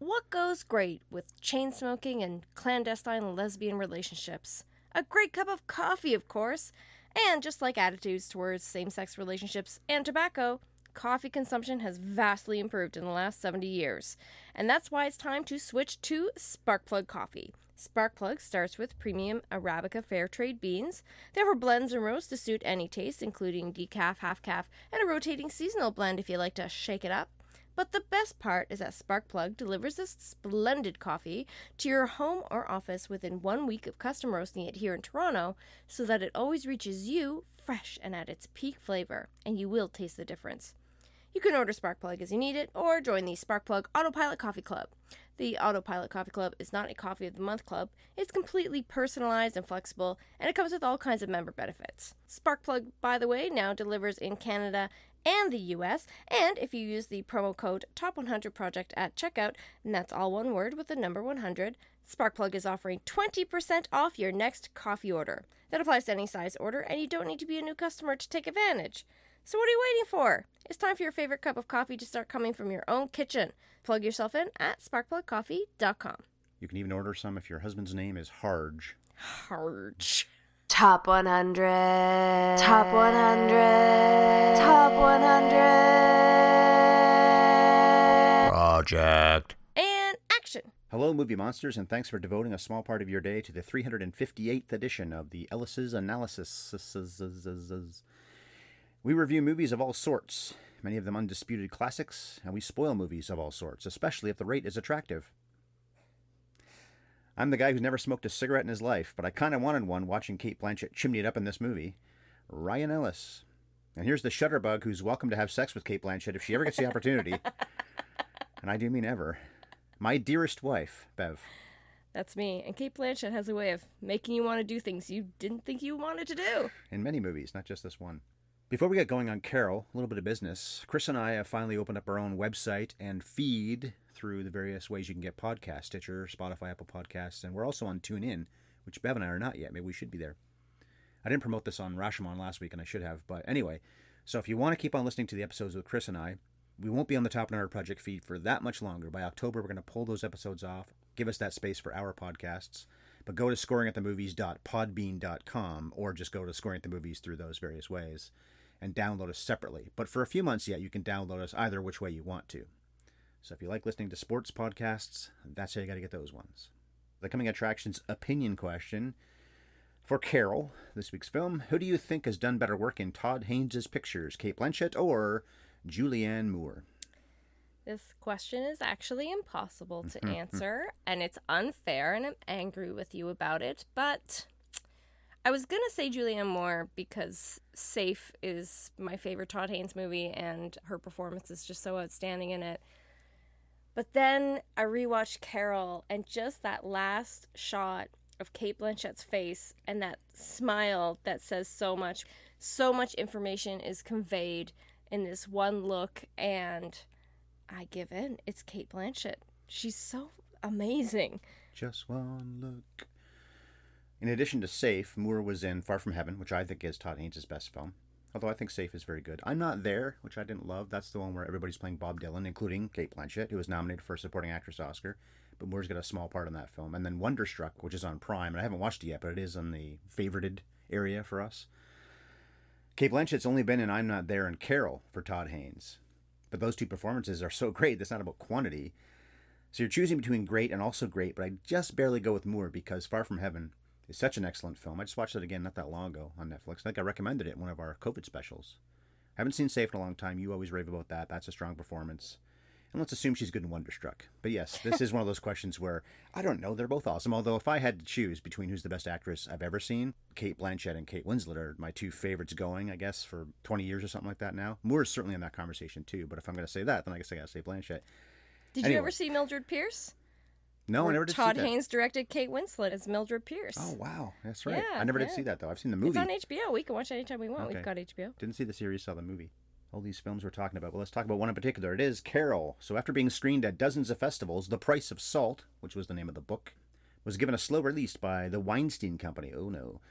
what goes great with chain smoking and clandestine lesbian relationships? A great cup of coffee, of course. And just like attitudes towards same-sex relationships and tobacco, coffee consumption has vastly improved in the last 70 years. And that's why it's time to switch to Sparkplug coffee. Sparkplug starts with premium Arabica Fairtrade beans. They offer blends and roasts to suit any taste, including decaf, half-calf, and a rotating seasonal blend if you like to shake it up. But the best part is that Sparkplug delivers this splendid coffee to your home or office within 1 week of custom roasting it here in Toronto, so that it always reaches you fresh and at its peak flavor, and you will taste the difference. You can order Sparkplug as you need it, or join the Sparkplug Autopilot Coffee Club. The Autopilot Coffee Club is not a Coffee of the Month club. It's completely personalized and flexible, and it comes with all kinds of member benefits. Sparkplug, by the way, now delivers in Canada and the US, and if you use the promo code TOP100PROJECT at checkout, and that's all one word with the number 100, Sparkplug is offering 20% off your next coffee order. That applies to any size order, and you don't need to be a new customer to take advantage. So what are you waiting for? It's time for your favorite cup of coffee to start coming from your own kitchen. Plug yourself in at sparkplugcoffee.com. You can even order some if your husband's name is Harge. Harge. Top 100. Top 100. Top 100. Project. And action. Hello, movie monsters, and thanks for devoting a small part of your day to the 358th edition of the Ellis's Analysis. We review movies of all sorts, many of them undisputed classics, and we spoil movies of all sorts, especially if the rate is attractive. I'm the guy who's never smoked a cigarette in his life, but I kind of wanted one watching Cate Blanchett chimney it up in this movie. Ryan Ellis. And here's the shutterbug who's welcome to have sex with Cate Blanchett if she ever gets the opportunity. And I do mean ever. My dearest wife, Bev. That's me. And Cate Blanchett has a way of making you want to do things you didn't think you wanted to do. In many movies, not just this one. Before we get going on Carol, a little bit of business. Chris and I have finally opened up our own website and feed through the various ways you can get podcasts, Stitcher, Spotify, Apple Podcasts, and we're also on TuneIn, which Bev and I are not yet. Maybe we should be there. I didn't promote this on Rashomon last week, and I should have. But anyway, so if you want to keep on listening to the episodes with Chris and I, we won't be on the Top 100 Project feed for that much longer. By October, we're going to pull those episodes off, give us that space for our podcasts. But go to scoringatthemovies.podbean.com or just go to Scoring at the Movies through those various ways and download us separately. But for a few months yet, you can download us either which way you want to. So if you like listening to sports podcasts, that's how you got to get those ones. The coming attractions opinion question for Carol, this week's film. Who do you think has done better work in Todd Haynes' pictures, Cate Blanchett or Julianne Moore? This question is actually impossible to answer, and it's unfair, and I'm angry with you about it, but I was going to say Julianne Moore because Safe is my favorite Todd Haynes movie, and her performance is just so outstanding in it. But then I rewatched Carol, and just that last shot of Cate Blanchett's face and that smile that says so much information is conveyed in this one look, and I give in. It's Cate Blanchett. She's so amazing. Just one look. In addition to Safe, Moore was in Far From Heaven, which I think is Todd Haynes' best film. Although I think Safe is very good. I'm Not There, which I didn't love. That's the one where everybody's playing Bob Dylan, including Cate Blanchett, who was nominated for a Supporting Actress Oscar. But Moore's got a small part in that film. And then Wonderstruck, which is on Prime. And I haven't watched it yet, but it is in the favorited area for us. Cate Blanchett's only been in I'm Not There and Carol for Todd Haynes. But those two performances are so great, that's not about quantity. So you're choosing between great and also great, but I just barely go with Moore because Far From Heaven is such an excellent film. I just watched it again not that long ago on Netflix. I think I recommended it in one of our COVID specials. I haven't seen Safe in a long time. You always rave about that. That's a strong performance. And let's assume she's good in Wonderstruck. But yes, this is one of those questions where, I don't know, they're both awesome. Although if I had to choose between who's the best actress I've ever seen, Cate Blanchett and Kate Winslet are my two favorites going, I guess, for 20 years or something like that now. Moore's certainly in that conversation too, but if I'm going to say that, then I guess I got to say Blanchett. Did you ever see Mildred Pierce? No, I never did see that. Todd Haynes directed Kate Winslet as Mildred Pierce. Oh, wow. That's right. Yeah, I never did see that, though. I've seen the movie. It's on HBO. We can watch it anytime we want. Okay. We've got HBO. Didn't see the series, saw the movie. All these films we're talking about. Well, let's talk about one in particular. It is Carol. So after being screened at dozens of festivals, The Price of Salt, which was the name of the book, was given a slow release by the Weinstein Company. Oh, no.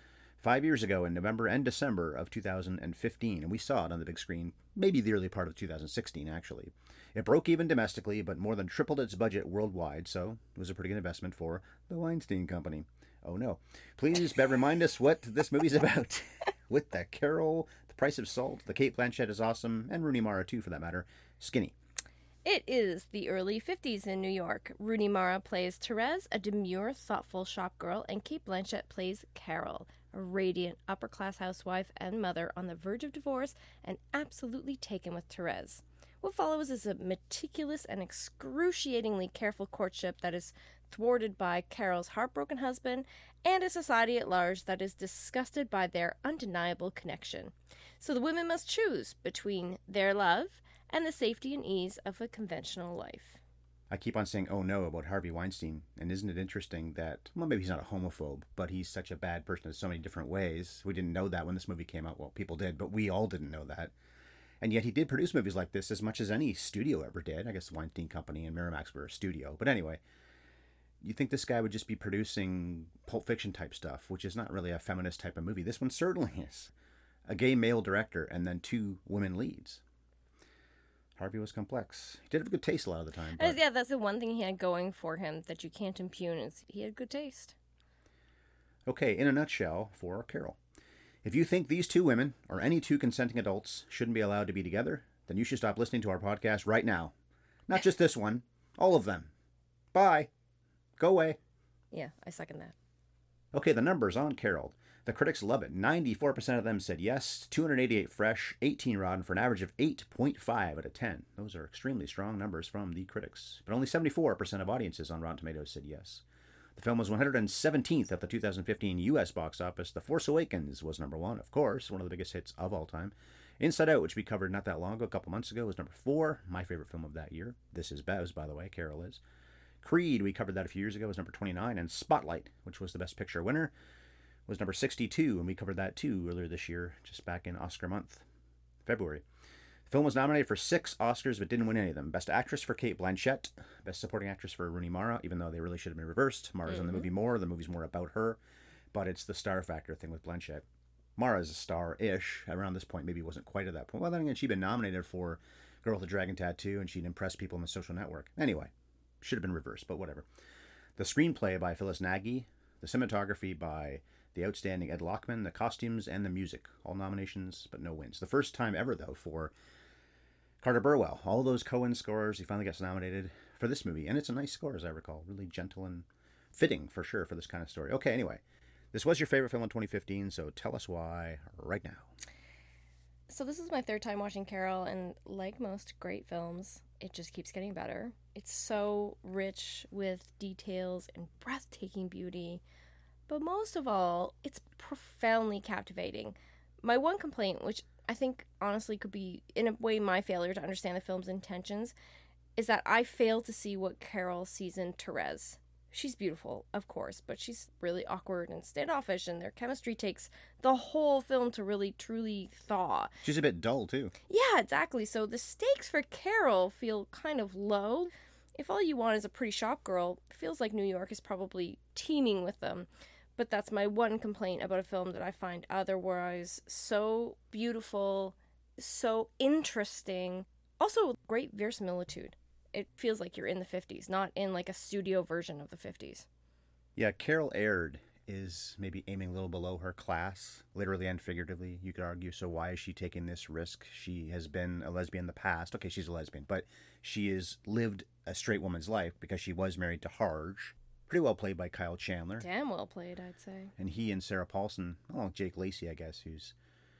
5 years ago in November and December of 2015, and we saw it on the big screen, maybe the early part of 2016, actually. It broke even domestically, but more than tripled its budget worldwide, so it was a pretty good investment for the Weinstein Company. Oh no. Please, Bev, remind us what this movie's about. With the Carol, the price of salt, the Cate Blanchett is awesome, and Rooney Mara too, for that matter. Skinny. It is the early 50s in New York. Rooney Mara plays Therese, a demure, thoughtful shopgirl, and Cate Blanchett plays Carol, a radiant, upper-class housewife and mother on the verge of divorce and absolutely taken with Therese. What follows is a meticulous and excruciatingly careful courtship that is thwarted by Carol's heartbroken husband and a society at large that is disgusted by their undeniable connection. So the women must choose between their love and the safety and ease of a conventional life. I keep on saying, oh no, about Harvey Weinstein, and isn't it interesting that, well, maybe he's not a homophobe, but he's such a bad person in so many different ways. We didn't know that when this movie came out. Well, people did, but we all didn't know that. And yet he did produce movies like this as much as any studio ever did. I guess the Weinstein Company and Miramax were a studio. But anyway, you think this guy would just be producing Pulp Fiction type stuff, which is not really a feminist type of movie. This one certainly is. A gay male director and then 2 women leads. Harvey was complex. He did have good taste a lot of the time. But... yeah, that's the one thing he had going for him that you can't impugn is he had good taste. Okay, in a nutshell, for Carol. If you think these 2 women, or any 2 consenting adults, shouldn't be allowed to be together, then you should stop listening to our podcast right now. Not just this one, all of them. Bye. Go away. Yeah, I second that. Okay, the numbers on Carol. The critics love it. 94% of them said yes, 288 fresh, 18 rotten, for an average of 8.5 out of 10. Those are extremely strong numbers from the critics. But only 74% of audiences on Rotten Tomatoes said yes. The film was 117th at the 2015 U.S. box office. The Force Awakens was number 1, of course, one of the biggest hits of all time. Inside Out, which we covered not that long ago, a couple months ago, was number 4, my favorite film of that year. This is Bev's, by the way, Carol is. Creed, we covered that a few years ago, was number 29. And Spotlight, which was the Best Picture winner, was number 62, and we covered that too earlier this year, just back in Oscar month, February. The film was nominated for 6 Oscars, but didn't win any of them. Best Actress for Cate Blanchett, Best Supporting Actress for Rooney Mara, even though they really should have been reversed. Mara's in the movie more, the movie's more about her, but it's the star factor thing with Blanchett. Mara's a star-ish, around this point, maybe wasn't quite at that point. Well, then again, she'd been nominated for Girl with the Dragon Tattoo, and she'd impressed people on The Social Network. Anyway, should have been reversed, but whatever. The screenplay by Phyllis Nagy, the cinematography by the outstanding Ed Lockman, the costumes, and the music. All nominations, but no wins. The first time ever, though, for Carter Burwell. All those Coen scores, he finally gets nominated for this movie. And it's a nice score, as I recall. Really gentle and fitting, for sure, for this kind of story. Okay, anyway. This was your favorite film in 2015, so tell us why right now. So this is my 3rd time watching Carol, and like most great films, it just keeps getting better. It's so rich with details and breathtaking beauty. But most of all, it's profoundly captivating. My one complaint, which I think honestly could be, in a way, my failure to understand the film's intentions, is that I fail to see what Carol sees in Therese. She's beautiful, of course, but she's really awkward and standoffish, and their chemistry takes the whole film to really, truly thaw. She's a bit dull, too. Yeah, exactly. So the stakes for Carol feel kind of low. If all you want is a pretty shop girl, it feels like New York is probably teeming with them. But that's my one complaint about a film that I find otherwise so beautiful, so interesting. Also, great verisimilitude. It feels like you're in the 50s, not in like a studio version of the 50s. Yeah, Carol Aird is maybe aiming a little below her class, literally and figuratively, you could argue. So why is she taking this risk? She has been a lesbian in the past. Okay, she's a lesbian, but she has lived a straight woman's life because she was married to Harge. Pretty well played by Kyle Chandler. Damn well played, I'd say. And he and Sarah Paulson, along with Jake Lacey, I guess, who's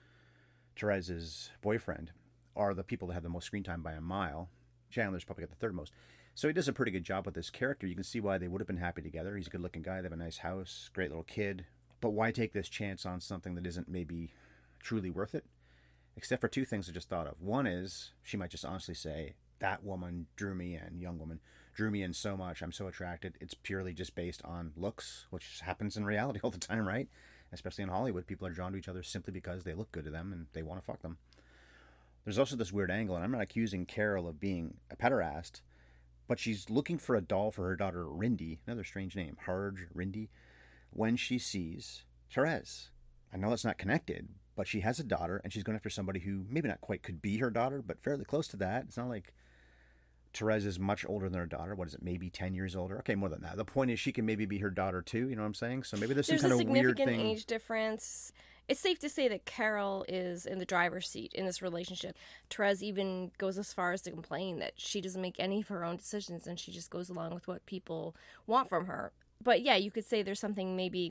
Therese's boyfriend, are the people that have the most screen time by a mile. Chandler's probably got the 3rd most. So he does a pretty good job with this character. You can see why they would have been happy together. He's a good-looking guy. They have a nice house, great little kid. But why take this chance on something that isn't maybe truly worth it? Except for 2 things I just thought of. One is, she might just honestly say, that woman drew me in, young woman, drew me in so much, I'm so attracted. It's purely just based on looks, which happens in reality all the time, right? Especially in Hollywood, people are drawn to each other simply because they look good to them and they want to fuck them. There's also this weird angle, and I'm not accusing Carol of being a pederast, but she's looking for a doll for her daughter, Rindy, another strange name, Harge, Rindy, when she sees Therese. I know that's not connected, but she has a daughter, and she's going after somebody who maybe not quite could be her daughter, but fairly close to that. It's not like Therese is much older than her daughter. What is it, maybe 10 years older? Okay, more than that. The point is she can maybe be her daughter too, you know what I'm saying? So maybe there's some kind of weird thing. There's a significant age difference. It's safe to say that Carol is in the driver's seat in this relationship. Therese even goes as far as to complain that she doesn't make any of her own decisions and she just goes along with what people want from her. But yeah, you could say there's something maybe...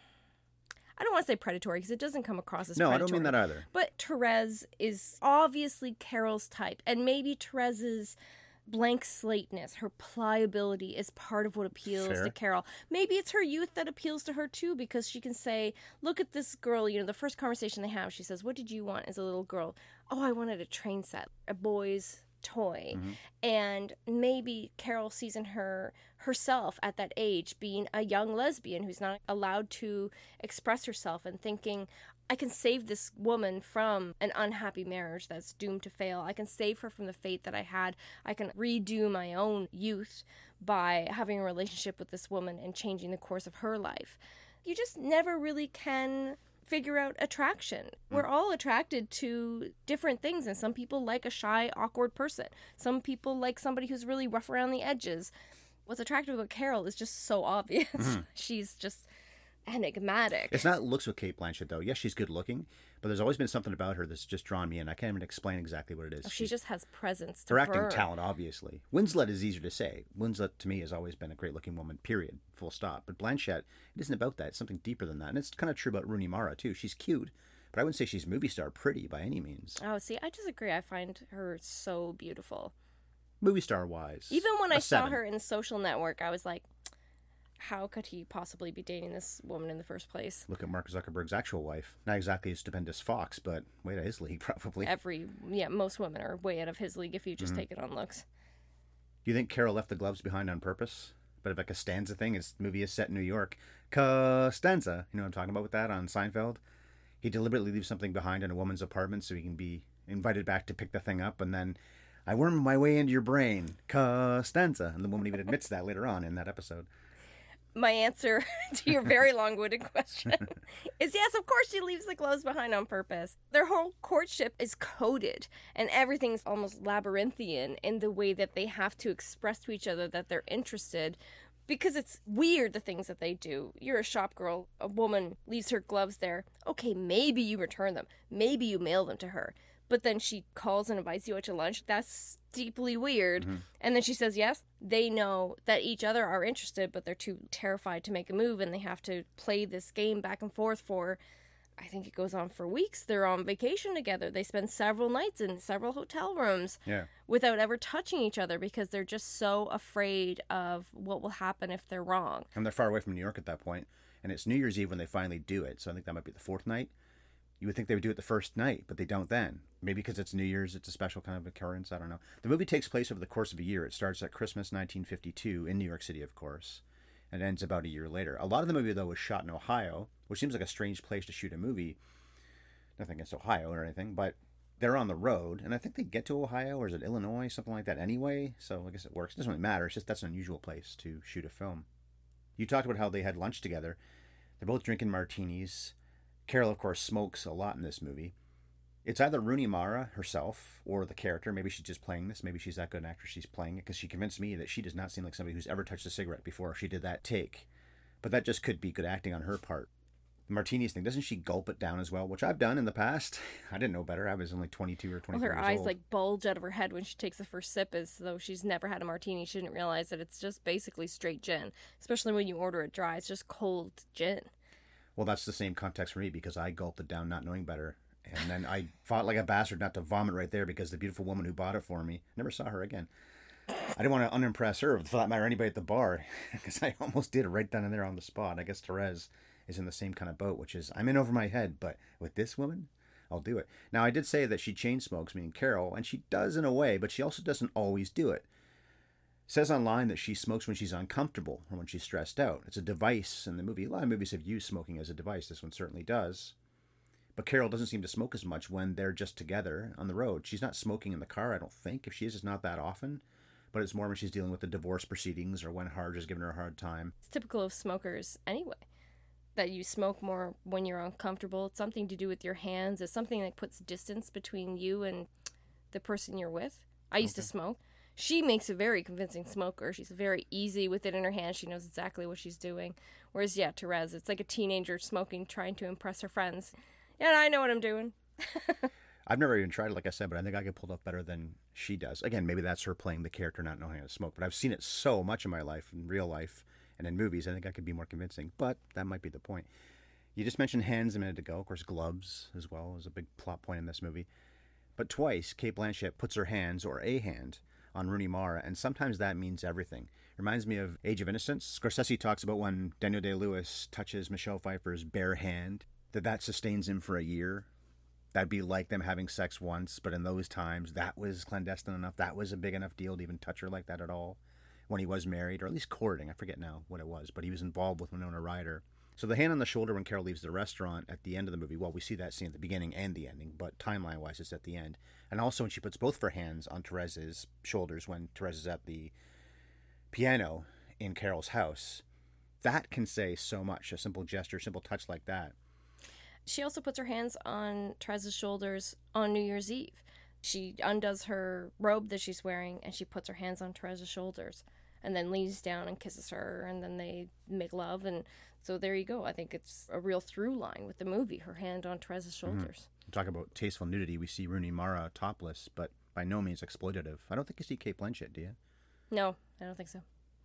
I don't want to say predatory because it doesn't come across as predatory. No, I don't mean that either. But Therese is obviously Carol's type. And maybe Therese's blank slateness, her pliability is part of what appeals to Carol. Maybe it's her youth that appeals to her too, because she can say, look at this girl, you know, the first conversation they have, she says, what did you want as a little girl? Oh, I wanted a train set, a boy's toy. And maybe Carol sees in herself at that age being a young lesbian who's not allowed to express herself and thinking, I can save this woman from an unhappy marriage that's doomed to fail. I can save her from the fate that I had. I can redo my own youth by having a relationship with this woman and changing the course of her life. You just never really can figure out attraction. We're all attracted to different things, and some people like a shy, awkward person. Some people like somebody who's really rough around the edges. What's attractive about Carol is just so obvious. She's just enigmatic. It's not looks with Cate Blanchett, though. Yes, she's good looking, but there's always been something about her that's just drawn me in. I can't even explain exactly what it is. Oh, she just has presence to her acting talent, obviously. Winslet is easier to say. Winslet, to me, has always been a great-looking woman, period. Full stop. But Blanchett, it isn't about that. It's something deeper than that. And it's kind of true about Rooney Mara, too. She's cute, but I wouldn't say she's movie star pretty by any means. Oh, see, I disagree. I find her so beautiful. Movie star-wise. Even when I saw her in Social Network, I was like, how could he possibly be dating this woman in the first place? Look at Mark Zuckerberg's actual wife. Not exactly a stupendous fox, but way out of his league, probably. Most women are way out of his league if you just take it on looks. Do you think Carol left the gloves behind on purpose? But if like a Costanza thing, his movie is set in New York. Costanza, you know what I'm talking about with that on Seinfeld? He deliberately leaves something behind in a woman's apartment so he can be invited back to pick the thing up, and then I worm my way into your brain. Costanza. And the woman even admits that later on in that episode. My answer to your very long-winded question is yes, of course she leaves the gloves behind on purpose. Their whole courtship is coded, and everything's almost labyrinthian in the way that they have to express to each other that they're interested, because it's weird, the things that they do. You're a shop girl, a woman leaves her gloves there. Okay, maybe you return them. Maybe you mail them to her. But then she calls and invites you out to lunch. That's deeply weird. And then she says yes. They know that each other are interested, but they're too terrified to make a move, and they have to play this game back and forth for, I think it goes on for weeks. They're on vacation together. They spend several nights in several hotel rooms without ever touching each other because they're just so afraid of what will happen if they're wrong. And they're far away from New York at that point. And it's New Year's Eve when they finally do it. So I think that might be the fourth night. You would think they would do it the first night, but they don't then. Maybe because it's New Year's, it's a special kind of occurrence. I don't know. The movie takes place over the course of a year. It starts at Christmas 1952 in New York City, of course, and ends about a year later. A lot of the movie, though, was shot in Ohio, which seems like a strange place to shoot a movie. Nothing against Ohio or anything, but they're on the road, and I think they get to Ohio, or is it Illinois, something like that anyway, so I guess it works. It doesn't really matter. It's just that's an unusual place to shoot a film. You talked about how they had lunch together. They're both drinking martinis. Carol, of course, smokes a lot in this movie. It's either Rooney Mara herself or the character. Maybe she's just playing this. Maybe she's that good an actress she's playing it, because she convinced me that she does not seem like somebody who's ever touched a cigarette before she did that take. But that just could be good acting on her part. The martinis thing, doesn't she gulp it down as well, which I've done in the past? I didn't know better. I was only 22 or 23 years old. Her eyes like bulge out of her head when she takes the first sip, as though she's never had a martini. She didn't realize that it's just basically straight gin, especially when you order it dry. It's just cold gin. Well, that's the same context for me, because I gulped it down not knowing better. And then I fought like a bastard not to vomit right there, because the beautiful woman who bought it for me, never saw her again. I didn't want to unimpress her, for that matter, anybody at the bar, because I almost did it right down in there on the spot. I guess Therese is in the same kind of boat, which is, I'm in over my head, but with this woman, I'll do it. Now, I did say that she chain smokes, meaning Carol, and she does in a way, but she also doesn't always do it. Says online that she smokes when she's uncomfortable or when she's stressed out. It's a device in the movie. A lot of movies have used smoking as a device. This one certainly does. But Carol doesn't seem to smoke as much when they're just together on the road. She's not smoking in the car, I don't think. If she is, it's not that often. But it's more when she's dealing with the divorce proceedings or when Harge is giving her a hard time. It's typical of smokers anyway. that you smoke more when you're uncomfortable. It's something to do with your hands. It's something that puts distance between you and the person you're with. I used to smoke. She makes a very convincing smoker. She's very easy with it in her hand. She knows exactly what she's doing. Whereas, yeah, Therese, it's like a teenager smoking, trying to impress her friends. Yeah, I know what I'm doing. I've never even tried it, like I said, but I think I get pulled off better than she does. Again, maybe that's her playing the character, not knowing how to smoke. But I've seen it so much in my life, in real life, and in movies. I think I could be more convincing. But that might be the point. You just mentioned hands a minute ago. Of course, gloves as well is a big plot point in this movie. But twice, Cate Blanchett puts her hands, or a hand, on Rooney Mara, and sometimes that means everything. Reminds me of Age of Innocence. Scorsese talks about when Daniel Day-Lewis touches Michelle Pfeiffer's bare hand, that sustains him for a year. That'd be like them having sex once, but in those times, that was clandestine enough. That was a big enough deal to even touch her like that at all. When he was married, or at least courting, I forget now what it was, but he was involved with Winona Ryder. So the hand on the shoulder when Carol leaves the restaurant at the end of the movie, well, we see that scene at the beginning and the ending, but timeline-wise, it's at the end. And also when she puts both of her hands on Therese's shoulders when Therese is at the piano in Carol's house, that can say so much. A simple gesture, simple touch like that. She also puts her hands on Therese's shoulders on New Year's Eve. She undoes her robe that she's wearing, and she puts her hands on Therese's shoulders, and then leans down and kisses her, and then they make love, and so there you go. I think it's a real through line with the movie, her hand on Therese's shoulders. Talk about tasteful nudity. We see Rooney Mara topless, but by no means exploitative. I don't think you see Cate Blanchett, do you? No, I don't think so.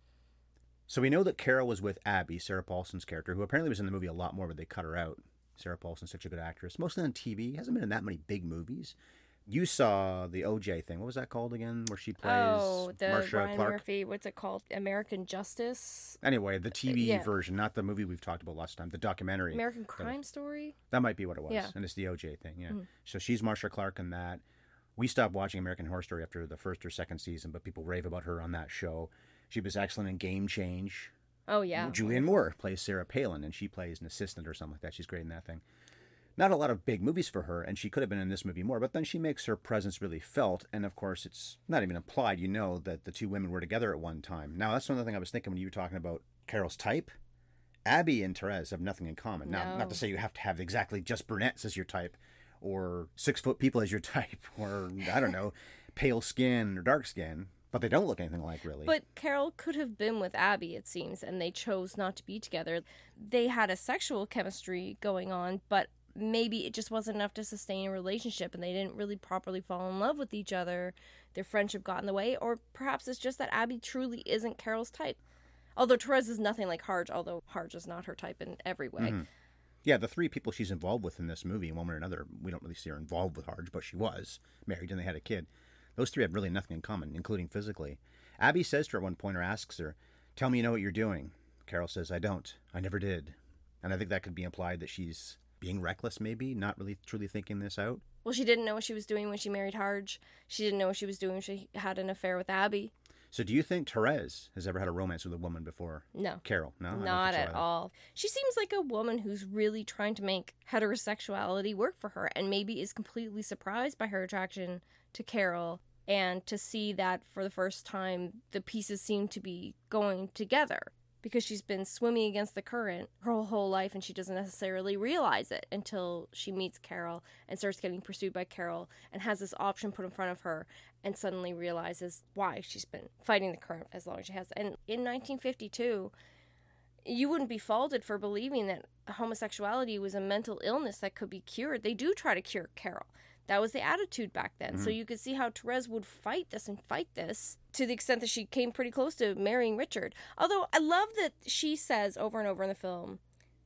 So we know that Carol was with Abby, Sarah Paulson's character, who apparently was in the movie a lot more, but they cut her out. Sarah Paulson's such a good actress. Mostly on TV. Hasn't been in that many big movies. You saw the OJ thing. What was that called again? Where she plays the Marsha Ryan Clark? Murphy. What's it called? American Justice? Anyway, the TV version, not the movie we've talked about last time. The documentary. American Crime Story? That might be what it was. Yeah. And it's the OJ thing, yeah. So she's Marsha Clark in that. We stopped watching American Horror Story after the first or second season, but people rave about her on that show. She was excellent in Game Change. Oh, yeah. Julianne Moore plays Sarah Palin, and she plays an assistant or something like that. She's great in that thing. Not a lot of big movies for her, and she could have been in this movie more, but then she makes her presence really felt, and of course it's not even implied, you know, that the two women were together at one time. Now, that's another thing I was thinking when you were talking about Carol's type. Abby and Therese have nothing in common. Now, not to say you have to have exactly just brunettes as your type, or 6-foot people as your type, or, I don't know, pale skin or dark skin, but they don't look anything alike, really. But Carol could have been with Abby, it seems, and they chose not to be together. They had a sexual chemistry going on, but maybe it just wasn't enough to sustain a relationship and they didn't really properly fall in love with each other. Their friendship got in the way, or perhaps it's just that Abby truly isn't Carol's type. Although Therese is nothing like Harge, although Harge is not her type in every way. Mm-hmm. Yeah, the three people she's involved with in this movie, in one way or another, we don't really see her involved with Harge, but she was married and they had a kid. Those three had really nothing in common, including physically. Abby says to her at one point, or asks her, "Tell me you know what you're doing." Carol says, "I don't. I never did." And I think that could be implied that she's being reckless, maybe, not really truly thinking this out. Well, she didn't know what she was doing when she married Harge. She didn't know what she was doing when she had an affair with Abby. So do you think Therese has ever had a romance with a woman before? No. Carol? No? Not at all. She seems like a woman who's really trying to make heterosexuality work for her and maybe is completely surprised by her attraction to Carol and to see that for the first time the pieces seem to be going together. Because she's been swimming against the current her whole life and she doesn't necessarily realize it until she meets Carol and starts getting pursued by Carol and has this option put in front of her and suddenly realizes why she's been fighting the current as long as she has. And in 1952, you wouldn't be faulted for believing that homosexuality was a mental illness that could be cured. They do try to cure Carol. That was the attitude back then. So you could see how Therese would fight this to the extent that she came pretty close to marrying Richard. Although I love that she says over and over in the film,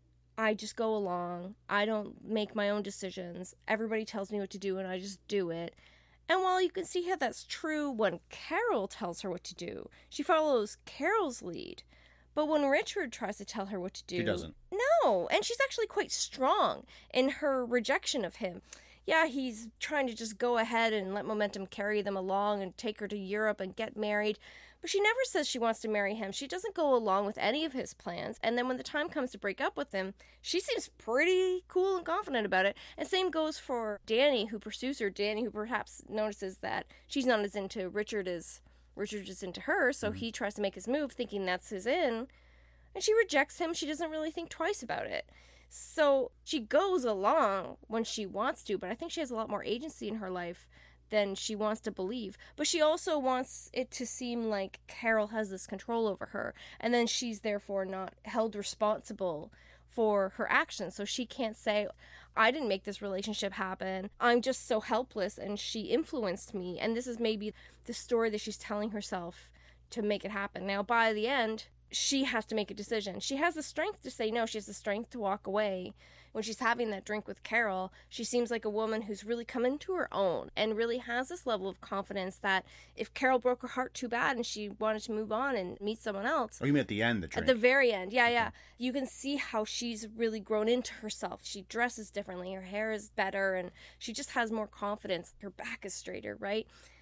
I just go along. I don't make my own decisions. Everybody tells me what to do and I just do it. And while you can see how that's true when Carol tells her what to do, she follows Carol's lead. But when Richard tries to tell her what to do... She doesn't. No, and she's actually quite strong in her rejection of him. Yeah, he's trying to just go ahead and let momentum carry them along and take her to Europe and get married. But she never says she wants to marry him. She doesn't go along with any of his plans. And then when the time comes to break up with him, she seems pretty cool and confident about it. And same goes for Danny, who pursues her. Danny, who perhaps notices that she's not as into Richard as Richard is into her. So he tries to make his move thinking that's his in. and she rejects him. She doesn't really think twice about it. So she goes along when she wants to, but I think she has a lot more agency in her life than she wants to believe. But she also wants it to seem like Carol has this control over her, and then she's therefore not held responsible for her actions. So she can't say, I didn't make this relationship happen. I'm just so helpless and she influenced me. And this is maybe the story that she's telling herself to make it happen. Now, by the end, she has to make a decision. She has the strength to say no. She has the strength to walk away. When she's having that drink with Carol, she seems like a woman who's really come into her own and really has this level of confidence that if Carol broke her heart too bad and she wanted to move on and meet someone else. Oh, you mean at the end, the drink? At the very end, yeah. You can see how she's really grown into herself. She dresses differently. Her hair is better and she just has more confidence. Her back is straighter, right?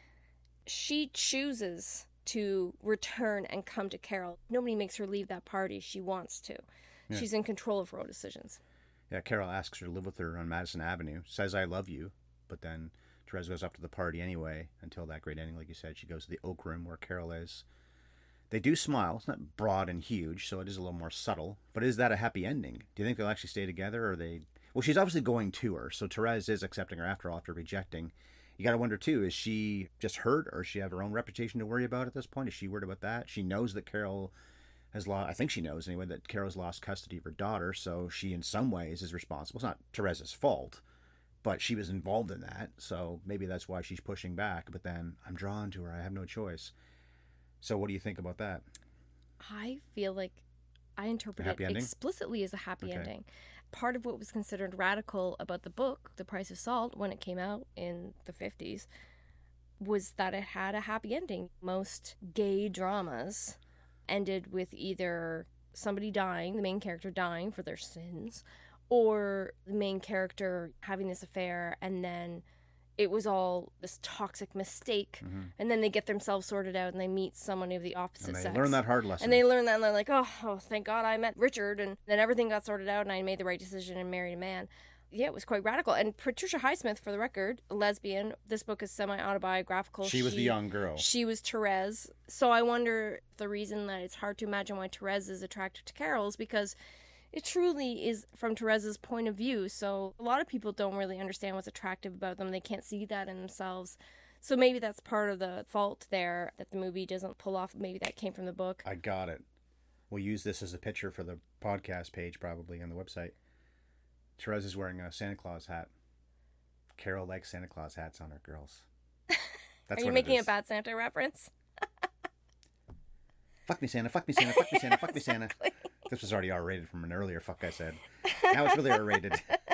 She chooses to return and come to Carol. Nobody makes her leave that party. She wants to. Yeah. She's in control of her own decisions. Yeah, Carol asks her to live with her on Madison Avenue, says, I love you, but then Therese goes up to the party anyway, until that great ending, like you said. She goes to the Oak Room where Carol is. They do smile. It's not broad and huge, so it is a little more subtle. But is that a happy ending? Do you think they'll actually stay together, or are they... Well, she's obviously going to her, so Therese is accepting her after all, after rejecting. You got to wonder, too, is she just hurt, or does she have her own reputation to worry about at this point? Is she worried about that? She knows that Carol has lost, I think she knows anyway, that Carol's lost custody of her daughter, so she in some ways is responsible. It's not Therese's fault, but she was involved in that, so maybe that's why she's pushing back. But then, I'm drawn to her, I have no choice. So what do you think about that? I feel like I interpret it explicitly as a happy ending. Part of what was considered radical about the book, The Price of Salt, when it came out in the 50s, was that it had a happy ending. Most gay dramas ended with either somebody dying, the main character dying for their sins, or the main character having this affair and then it was all this toxic mistake, and then they get themselves sorted out and they meet someone of the opposite sex. And they learn that hard lesson. And they learn that and they're like, oh, thank God I met Richard, and then everything got sorted out and I made the right decision and married a man. Yeah, it was quite radical. And Patricia Highsmith, for the record, a lesbian. This book is semi-autobiographical. She was the young girl. She was Therese. So I wonder if the reason that it's hard to imagine why Therese is attracted to Carol is because it truly is from Therese's point of view. So a lot of people don't really understand what's attractive about them. They can't see that in themselves. So maybe that's part of the fault there, that the movie doesn't pull off. Maybe that came from the book. I got it. We'll use this as a picture for the podcast page probably on the website. Therese is wearing a Santa Claus hat. Carol likes Santa Claus hats on her girls. That's Are you making a bad Santa reference? Fuck me, Santa. Fuck me, Santa. Fuck me, Santa. Fuck me, Santa. This was already R-rated from an earlier fuck I said. Now it's really R-rated.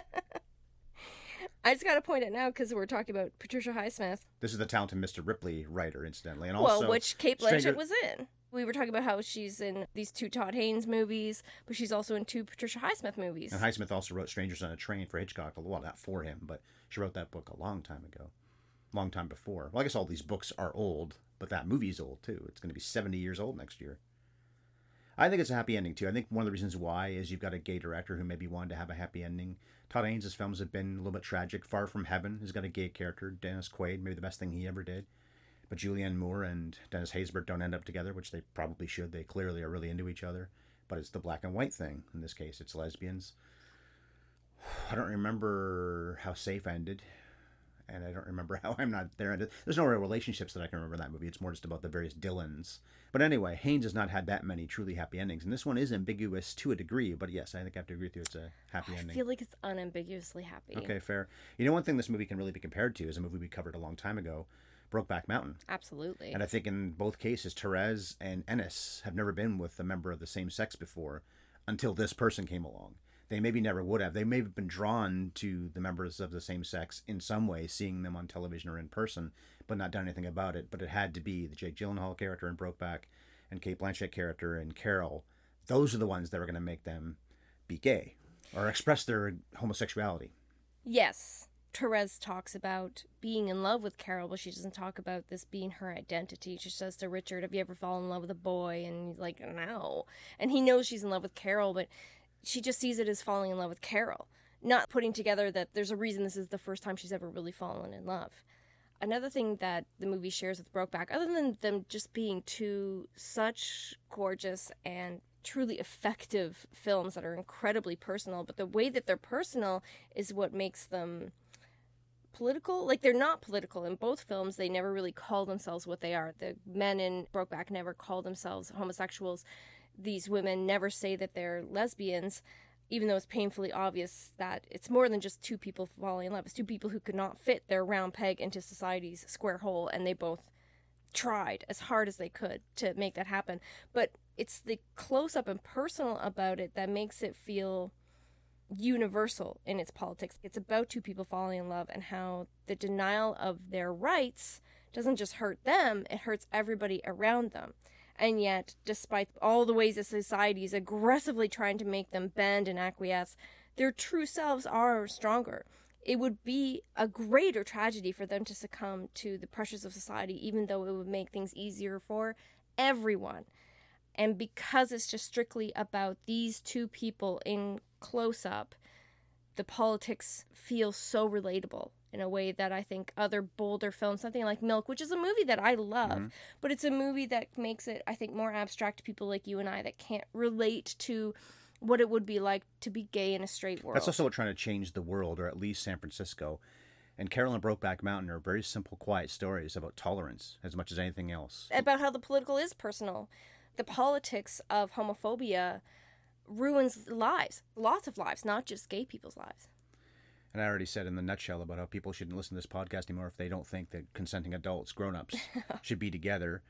I just got to point it now because we're talking about Patricia Highsmith. This is the talented Mr. Ripley writer, incidentally. And also, which Cate Blanchett was in. We were talking about how she's in these 2 Todd Haynes movies, but she's also in 2 Patricia Highsmith movies. And Highsmith also wrote Strangers on a Train for Hitchcock. Well, not for him, but she wrote that book a long time ago. Long time before. Well, I guess all these books are old, but that movie's old, too. It's going to be 70 years old next year. I think it's a happy ending, too. I think one of the reasons why is you've got a gay director who maybe wanted to have a happy ending. Todd Haynes' films have been a little bit tragic. Far From Heaven has got a gay character. Dennis Quaid, maybe the best thing he ever did. But Julianne Moore and Dennis Haysbert don't end up together, which they probably should. They clearly are really into each other. But it's the black and white thing. In this case, it's lesbians. I don't remember how Safe ended. And I don't remember how I'm not there. There's no real relationships that I can remember in that movie. It's more just about the various Dylans. But anyway, Haynes has not had that many truly happy endings. And this one is ambiguous to a degree. But yes, I think I have to agree with you. It's a happy ending. I feel like it's unambiguously happy. Okay, fair. You know, one thing this movie can really be compared to is a movie we covered a long time ago, Brokeback Mountain. Absolutely. And I think in both cases, Therese and Ennis have never been with a member of the same sex before until this person came along. They maybe never would have. They may have been drawn to the members of the same sex in some way, seeing them on television or in person, but not done anything about it. But it had to be the Jake Gyllenhaal character in Brokeback and Cate Blanchett character in Carol. Those are the ones that were going to make them be gay or express their homosexuality. Yes. Therese talks about being in love with Carol, but she doesn't talk about this being her identity. She says to Richard, have you ever fallen in love with a boy? And he's like, no. And he knows she's in love with Carol, but she just sees it as falling in love with Carol, not putting together that there's a reason this is the first time she's ever really fallen in love. Another thing that the movie shares with Brokeback, other than them just being 2 such gorgeous and truly effective films that are incredibly personal, but the way that they're personal is what makes them political. Like, they're not political. In both films, they never really call themselves what they are. The men in Brokeback never call themselves homosexuals. These women never say that they're lesbians, even though it's painfully obvious that it's more than just two people falling in love. It's two people who could not fit their round peg into society's square hole, and they both tried as hard as they could to make that happen. But it's the close-up and personal about it that makes it feel universal in its politics. It's about two people falling in love and how the denial of their rights doesn't just hurt them, it hurts everybody around them. And yet, despite all the ways that society is aggressively trying to make them bend and acquiesce, their true selves are stronger. It would be a greater tragedy for them to succumb to the pressures of society, even though it would make things easier for everyone. And because it's just strictly about these two people in close-up, the politics feels so relatable in a way that I think other bolder films, something like Milk, which is a movie that I love, but it's a movie that makes it, I think, more abstract to people like you and I that can't relate to what it would be like to be gay in a straight world. That's also what trying to change the world, or at least San Francisco. And Carol and Brokeback Mountain are very simple, quiet stories about tolerance as much as anything else. About how the political is personal. The politics of homophobia ruins lives, lots of lives, not just gay people's lives. And I already said in the nutshell about how people shouldn't listen to this podcast anymore if they don't think that consenting adults, grown-ups, should be together.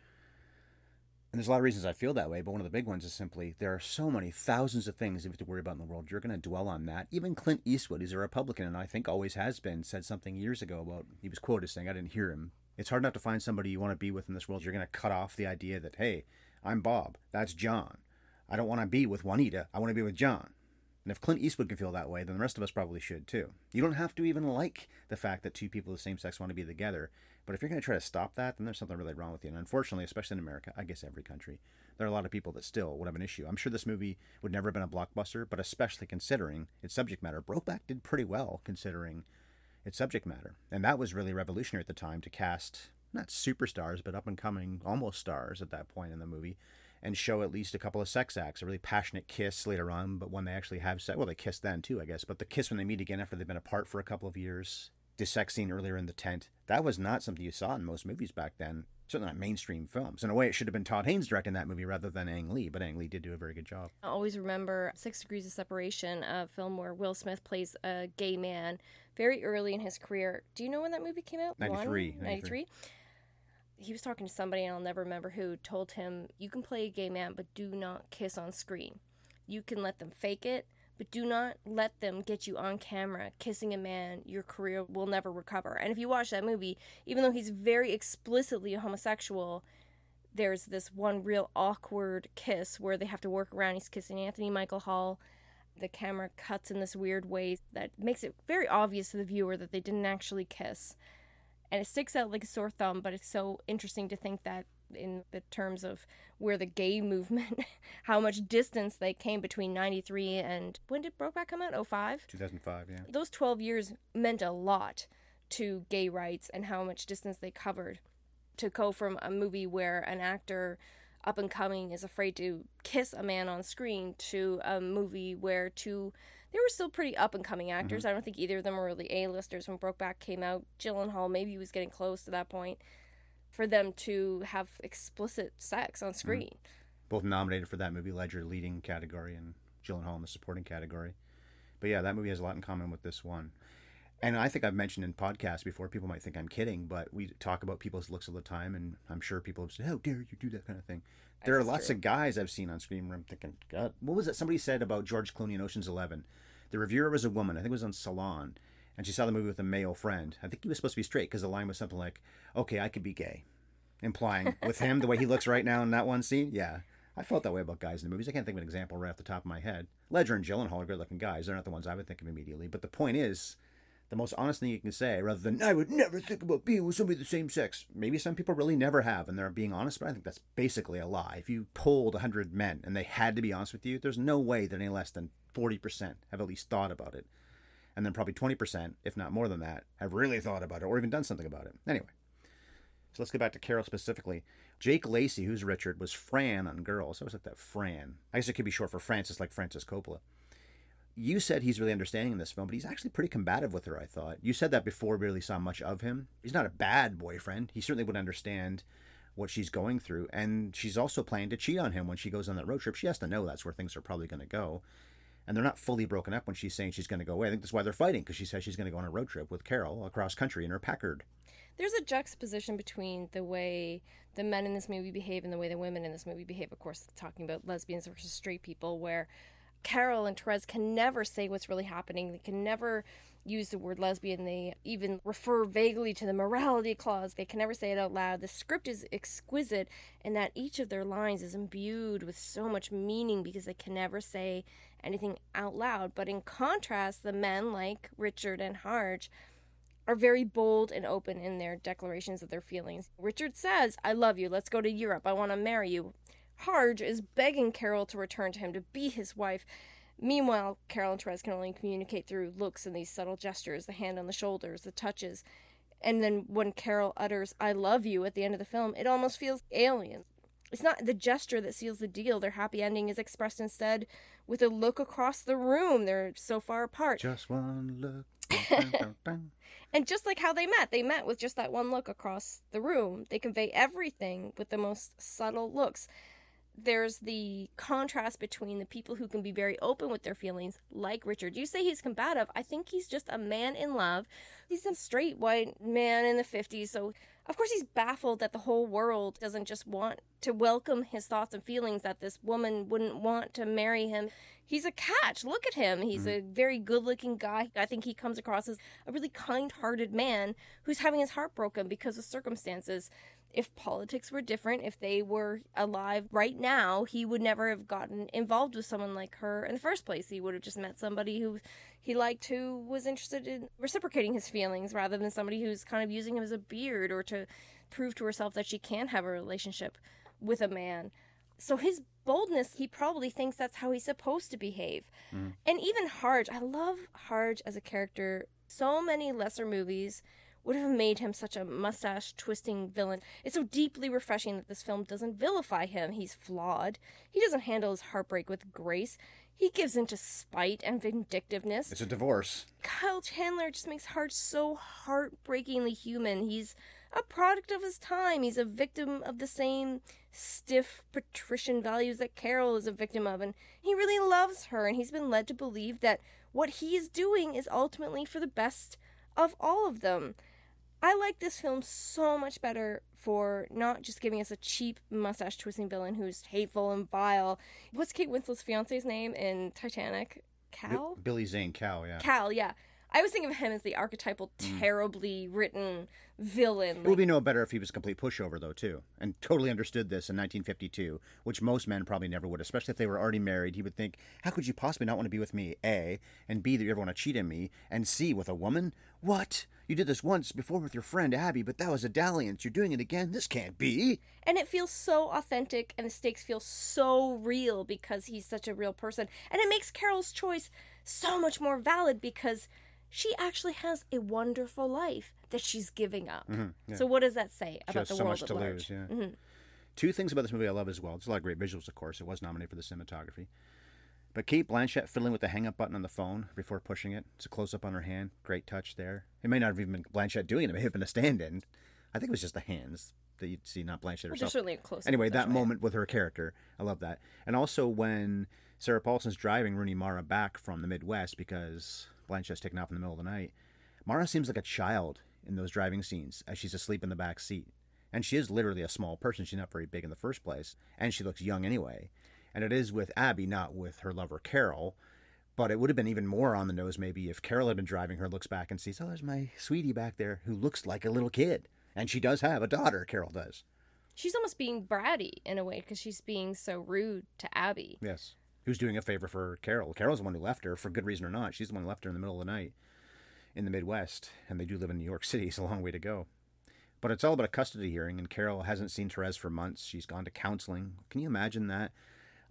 And there's a lot of reasons I feel that way, but one of the big ones is simply there are so many thousands of things you have to worry about in the world. You're going to dwell on that. Even Clint Eastwood, who's a Republican, and I think always has been, said something years ago about, he was quoted saying, I didn't hear him, it's hard enough to find somebody you want to be with in this world. You're going to cut off the idea that, hey, I'm Bob, that's John. I don't want to be with Juanita, I want to be with John. And if Clint Eastwood can feel that way, then the rest of us probably should too. You don't have to even like the fact that two people of the same sex want to be together. But if you're going to try to stop that, then there's something really wrong with you. And unfortunately, especially in America, I guess every country, there are a lot of people that still would have an issue. I'm sure this movie would never have been a blockbuster, but especially considering its subject matter. Brokeback did pretty well considering its subject matter. And that was really revolutionary at the time to cast, not superstars, but up-and-coming almost stars at that point in the movie, and show at least a couple of sex acts, a really passionate kiss later on, but when they actually have sex, well, they kiss then too, I guess, but the kiss when they meet again after they've been apart for a couple of years, the sex scene earlier in the tent, that was not something you saw in most movies back then, certainly not mainstream films. In a way, it should have been Todd Haynes directing that movie rather than Ang Lee, but Ang Lee did do a very good job. I always remember 6 Degrees of Separation, a film where Will Smith plays a gay man very early in his career. Do you know when that movie came out? 93. 93? He was talking to somebody, and I'll never remember who, told him, you can play a gay man, but do not kiss on screen. You can let them fake it, but do not let them get you on camera kissing a man. Your career will never recover. And if you watch that movie, even though he's very explicitly a homosexual, there's this one real awkward kiss where they have to work around. He's kissing Anthony Michael Hall. The camera cuts in this weird way that makes it very obvious to the viewer that they didn't actually kiss. And it sticks out like a sore thumb, but it's so interesting to think that in the terms of where the gay movement, how much distance they came between 93 and, when did Brokeback come out? 05? 2005, yeah. Those 12 years meant a lot to gay rights and how much distance they covered. To go from a movie where an actor up and coming is afraid to kiss a man on screen to a movie where they were still pretty up-and-coming actors. I don't think either of them were really A-listers when Brokeback came out. Gyllenhaal maybe was getting close to that point. For them to have explicit sex on screen. Both nominated for that movie, Ledger leading category and Gyllenhaal in the supporting category. But yeah, that movie has a lot in common with this one. And I think I've mentioned in podcasts before, people might think I'm kidding, but we talk about people's looks all the time, and I'm sure people have said, how dare you do that kind of thing. There are lots of guys I've seen on screen where I'm thinking, God, what was it somebody said about George Clooney in Ocean's 11? The reviewer was a woman, I think it was on Salon, and she saw the movie with a male friend. I think he was supposed to be straight because the line was something like, okay, I could be gay. Implying with him, the way he looks right now in that one scene, yeah. I felt that way about guys in the movies. I can't think of an example right off the top of my head. Ledger and Gyllenhaal are good-looking guys. They're not the ones I would think of immediately. But the point is, the most honest thing you can say, rather than, I would never think about being with somebody of the same sex. Maybe some people really never have, and they're being honest, but I think that's basically a lie. If you polled 100 men, and they had to be honest with you, there's no way that any less than 40% have at least thought about it. And then probably 20%, if not more than that, have really thought about it, or even done something about it. Anyway. So let's get back to Carol specifically. Jake Lacey, who's Richard, was Fran on Girls. I always like that Fran. I guess it could be short for Francis, like Francis Coppola. You said he's really understanding in this film, but he's actually pretty combative with her, I thought. You said that before we really saw much of him. He's not a bad boyfriend. He certainly would understand what she's going through. And she's also planning to cheat on him when she goes on that road trip. She has to know that's where things are probably going to go. And they're not fully broken up when she's saying she's going to go away. I think that's why they're fighting, because she says she's going to go on a road trip with Carol across country in her Packard. There's a juxtaposition between the way the men in this movie behave and the way the women in this movie behave. Of course, talking about lesbians versus straight people, where Carol and Therese can never say what's really happening. They can never use the word lesbian. They even refer vaguely to the morality clause. They can never say it out loud. The script is exquisite in that each of their lines is imbued with so much meaning because they can never say anything out loud. But in contrast, the men like Richard and Harge are very bold and open in their declarations of their feelings. Richard says, "I love you. Let's go to Europe. I want to marry you." Harge is begging Carol to return to him, to be his wife. Meanwhile, Carol and Therese can only communicate through looks and these subtle gestures, the hand on the shoulders, the touches. And then when Carol utters, "I love you," at the end of the film, it almost feels alien. It's not the gesture that seals the deal. Their happy ending is expressed instead with a look across the room. They're so far apart. Just one look. And just like how they met with just that one look across the room. They convey everything with the most subtle looks. There's the contrast between the people who can be very open with their feelings, like Richard. You say he's combative. I think he's just a man in love. He's a straight white man in the 50s, so of course he's baffled that the whole world doesn't just want to welcome his thoughts and feelings, that this woman wouldn't want to marry him. He's a catch. Look at him. He's a very good-looking guy. I think he comes across as a really kind-hearted man who's having his heart broken because of circumstances. If politics were different, if they were alive right now, he would never have gotten involved with someone like her in the first place. He would have just met somebody who he liked, who was interested in reciprocating his feelings, rather than somebody who's kind of using him as a beard or to prove to herself that she can have a relationship with a man. So his boldness, he probably thinks that's how he's supposed to behave. And even Harge, I love Harge as a character. So many lesser movies would have made him such a mustache-twisting villain. It's so deeply refreshing that this film doesn't vilify him. He's flawed. He doesn't handle his heartbreak with grace. He gives into spite and vindictiveness. It's a divorce. Kyle Chandler just makes Harge so heartbreakingly human. He's a product of his time. He's a victim of the same stiff patrician values that Carol is a victim of, and he really loves her, and he's been led to believe that what he is doing is ultimately for the best of all of them. I like this film so much better for not just giving us a cheap mustache-twisting villain who's hateful and vile. What's Kate Winslet's fiance's name in Titanic? Cal? Billy Zane, Cal, yeah. Cal, yeah. I always think of him as the archetypal, terribly written villain. It would be no better if he was a complete pushover, though, too, and totally understood this in 1952, which most men probably never would, especially if they were already married. He would think, how could you possibly not want to be with me, A, and B, that you ever want to cheat on me, and C, with a woman? What? You did this once before with your friend Abby, but that was a dalliance. You're doing it again? This can't be. And it feels so authentic, and the stakes feel so real because he's such a real person. And it makes Carol's choice so much more valid because she actually has a wonderful life that she's giving up. Yeah. So what does that say She about has the so world much at to large? lose, yeah. Two things about this movie I love as well. There's a lot of great visuals, of course. It was nominated for the cinematography. But Kate Blanchett fiddling with the hang-up button on the phone before pushing it. It's a close-up on her hand. Great touch there. It may not have even been Blanchett doing it. It may have been a stand-in. I think it was just the hands that you'd see, not Blanchett herself. There's certainly a close-up. Anyway, that's that right. moment with her character, I love that. And also when Sarah Paulson's driving Rooney Mara back from the Midwest because Blanchett's taken off in the middle of the night, Mara seems like a child in those driving scenes as she's asleep in the back seat. And she is literally a small person. She's not very big in the first place. And she looks young anyway. And it is with Abby, not with her lover Carol. But it would have been even more on the nose maybe if Carol had been driving her, looks back and sees, oh, there's my sweetie back there who looks like a little kid. And she does have a daughter, Carol does. She's almost being bratty in a way because she's being so rude to Abby. Yes. Who's doing a favor for Carol. Carol's the one who left her, for good reason or not. She's the one who left her in the middle of the night in the Midwest. And they do live in New York City. It's a long way to go. But it's all about a custody hearing, and Carol hasn't seen Therese for months. She's gone to counseling. Can you imagine that?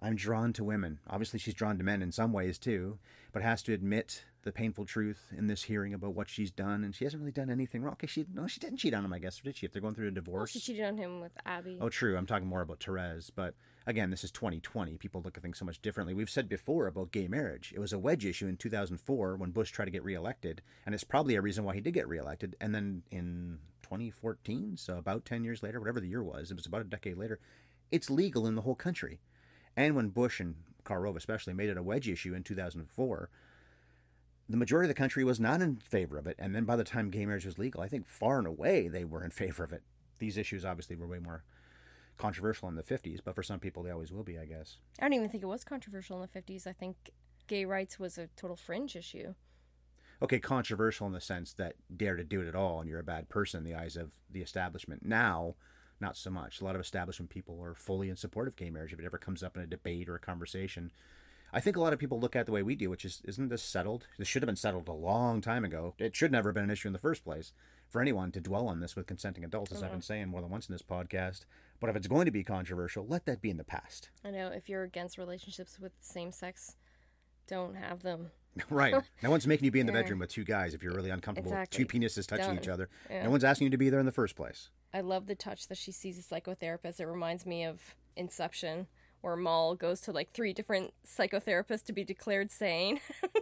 I'm drawn to women. Obviously, she's drawn to men in some ways too, but has to admit the painful truth in this hearing about what she's done, and she hasn't really done anything wrong. Okay, she didn't cheat on him, I guess, or did she? If they're going through a Well, divorce. she cheated on him with Abby. Oh, true. I'm talking more about Therese, but again, this is 2020. People look at things so much differently. We've said before about gay marriage. It was a wedge issue in 2004 when Bush tried to get reelected, and it's probably a reason why he did get reelected. And then in 2014, so about 10 years later, whatever the year was, it was about a decade later, it's legal in the whole country. And when Bush and Karl Rove especially made it a wedge issue in 2004, the majority of the country was not in favor of it. And then by the time gay marriage was legal, I think far and away they were in favor of it. These issues obviously were way more controversial in the 50s, but for some people they always will be, I guess. I don't even think it was controversial in the 50s. I think gay rights was a total fringe issue. Okay, controversial in the sense that dare to do it at all and you're a bad person in the eyes of the establishment. Now, not so much. A lot of establishment people are fully in support of gay marriage if it ever comes up in a debate or a conversation. I think a lot of people look at it the way we do, which is, isn't this settled? This should have been settled a long time ago. It should never have been an issue in the first place for anyone to dwell on this with consenting adults, as I've been saying more than once in this podcast. But if it's going to be controversial, let that be in the past. I know, if you're against relationships with same sex, don't have them. Right. No one's making you be in the bedroom with two guys if you're really uncomfortable Exactly. with two penises touching Done. each other. Yeah. No one's asking you to be there in the first place. I love the touch that she sees a psychotherapist. It reminds me of Inception, where Maul goes to like 3 different psychotherapists to be declared sane.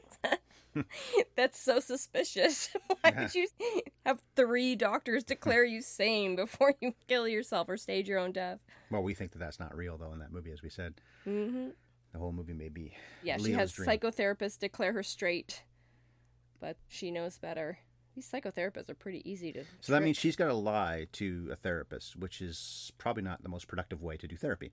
That's so suspicious. Why would you have 3 doctors declare you sane before you kill yourself or stage your own death? Well, we think that that's not real, though, in that movie, as we said. Mm-hmm. The whole movie may be Yeah, she Leo's has dream. psychotherapists declare her straight, but she knows better. These psychotherapists are pretty easy to So that trick. means she's got to lie to a therapist, which is probably not the most productive way to do therapy.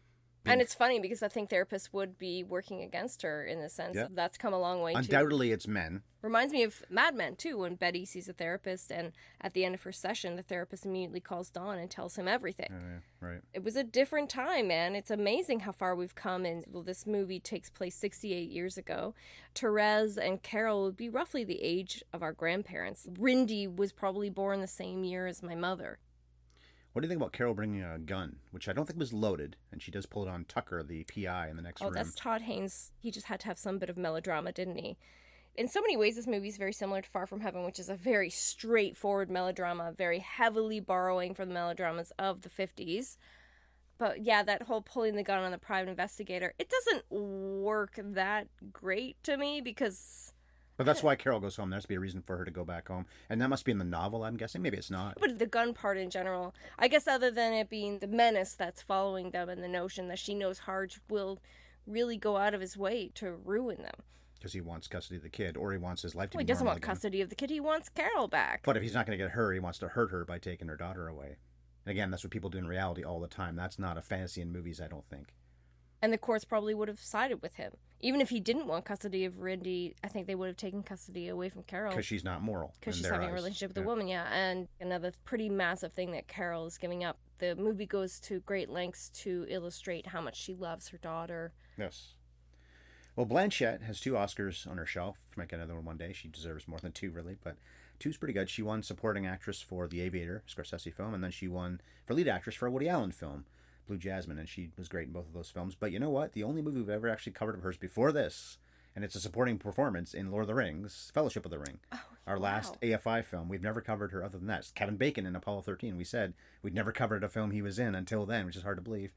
And it's funny because I think therapists would be working against her in the sense Yeah. that that's come a long way too. Undoubtedly, it's men. Reminds me of Mad Men too, when Betty sees a therapist and at the end of her session, the therapist immediately calls Don and tells him everything. Right. It was a different time, man. It's amazing how far we've come. And well, this movie takes place 68 years ago. Therese and Carol would be roughly the age of our grandparents. Rindy was probably born the same year as my mother. What do you think about Carol bringing a gun, which I don't think was loaded, and she does pull it on Tucker, the PI, in the next room? That's Todd Haynes. He just had to have some bit of melodrama, didn't he? In so many ways, this movie is very similar to Far From Heaven, which is a very straightforward melodrama, very heavily borrowing from the melodramas of the 50s. But yeah, that whole pulling the gun on the private investigator, it doesn't work that great to me because... But that's why Carol goes home. There has to be a reason for her to go back home. And that must be in the novel, I'm guessing. Maybe it's not. But the gun part in general, I guess other than it being the menace that's following them and the notion that she knows Harge will really go out of his way to ruin them. Because he wants custody of the kid, or he wants his life to Well, he be doesn't normal want again. custody of the kid. He wants Carol back. But if he's not going to get her, he wants to hurt her by taking her daughter away. And again, that's what people do in reality all the time. That's not a fantasy in movies, I don't think. And the courts probably would have sided with him. Even if he didn't want custody of Rindy, I think they would have taken custody away from Carol. Because she's not moral. Because in she's their having a eyes. relationship with a woman, yeah. And another pretty massive thing that Carol is giving up. The movie goes to great lengths to illustrate how much she loves her daughter. Yes. Well, Blanchett has 2 Oscars on her shelf. She might get another one day. She deserves more than 2, really. But 2's pretty good. She won supporting actress for The Aviator, Scorsese film. And then she won for lead actress for a Woody Allen film, Blue Jasmine. And she was great in both of those films. But you know what? The only movie we've ever actually covered of hers before this, and it's a supporting performance in Lord of the Rings, Fellowship of the Ring. Our last AFI film. We've never covered her other than that. It's Kevin Bacon in Apollo 13. We said we'd never covered a film he was in until then, which is hard to believe.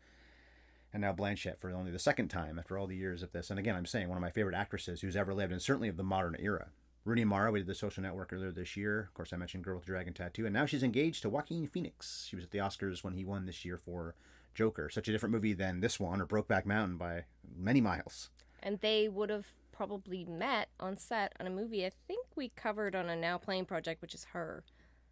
And now Blanchett for only the second time after all the years of this. And again, I'm saying one of my favorite actresses who's ever lived, and certainly of the modern era. Rooney Mara, we did The Social Network earlier this year. Of course, I mentioned Girl with the Dragon Tattoo. And now she's engaged to Joaquin Phoenix. She was at the Oscars when he won this year for Joker. Such a different movie than this one, or Brokeback Mountain, by many miles. And they would have probably met on set on a movie I think we covered on a Now Playing project, which is Her.